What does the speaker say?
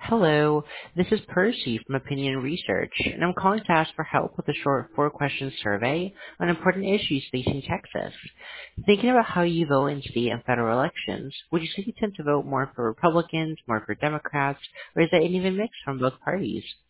Hello, this is Percy from Opinion Research, and I'm calling to ask for help with a short four-question survey on important issues facing Texas. Thinking about how you vote in state and federal elections, would you say you tend to vote more for Republicans, more for Democrats, or is that an even mix from both parties?